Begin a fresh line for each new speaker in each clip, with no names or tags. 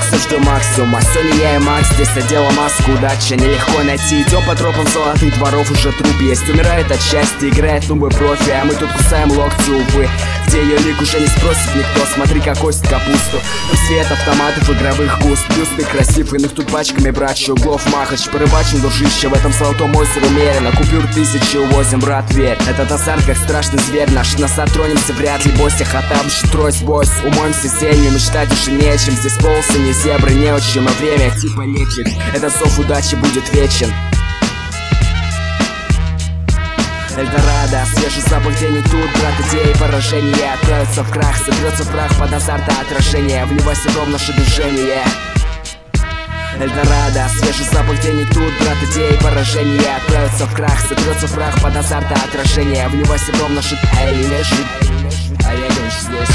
бокса жду максимума. Сегодня я и Макс, здесь надела маску удачи. Нелегко найти, идем по тропам золотых дворов. Уже труп есть, умирает от счастья, играет нубы профи, а мы тут кусаем локти, увы. Где ее лик уже не спросит никто, смотри как косит капусту. Тут свет автоматов, игровых куст, бюсты красив, иных тут пачками братья, углов махач. Порыбачим, дружище, в этом золотом озере умеренно. Купюр 1000 увозим, брат, верь. Этот азарт как страшный зверь, наш носа тронемся вряд ли. Бойся, хатабыч, тройс, бойс, умоемся зеленью, мечтать уже нечем. Здесь полосы, не зебры, не отчим, а время типа лечит. Этот зов удачи будет вечен. Эльдорадо, свежий запах, где не тут, брат, идеи поражения отправятся в крах, сотрется в прах под азарта отражения, вливайся в наше движение. Эльдорадо, свежий запах, где не тут, брат, идеи поражения отправятся в крах, сотрется в прах под азарта отражения, вливайся в наше... Эй, лежит, Олегович здесь.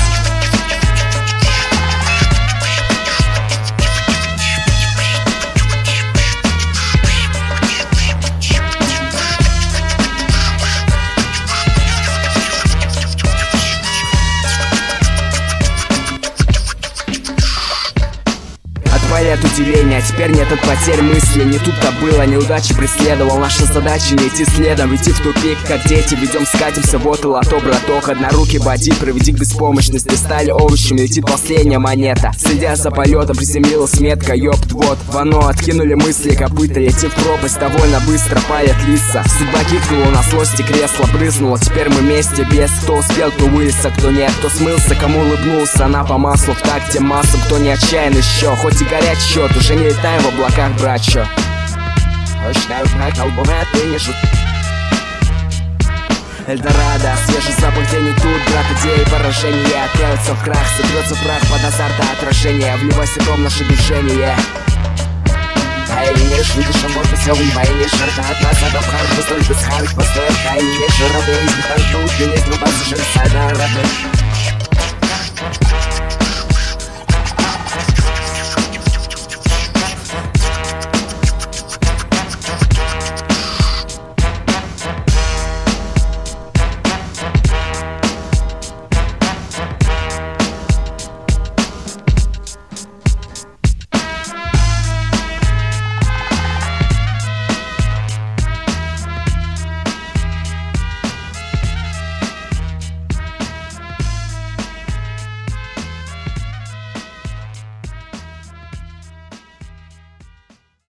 От удивления, теперь нет от потерь мысли. Не тут-то было, неудачи преследовал. Наша задача не идти следом, идти в тупик, как дети. Ведем, скатимся, вот и лото, браток. Однорукий боди, проведи к беспомощности. Стали овощами, летит последняя монета. Следя за полетом, приземлилась метка, ёпт, вот. Вано, откинули мысли, копыта, летим в пропасть. Довольно быстро палят лица. Судьба кикнула, на злости кресло брызнуло. Теперь мы вместе, без кто успел, кто вылез, а кто нет. Кто смылся, кому улыбнулся, она по маслу в такте массам. Кто не отчаян еще, хоть и горячий счет, уже не летаем в облаках, братчо. Эльдорадо, свежий запах, где не тут, брат, идеи поражения отправятся в крах, сотрется в прах под азарта отражения, вливайся в наше движение. Эй, не шутишь, а может все внимание, шарта от нас, а в хард, постой, без хард, постой, эй, не шарабы, из них хард, не знаю, пассажир, сайда, рады.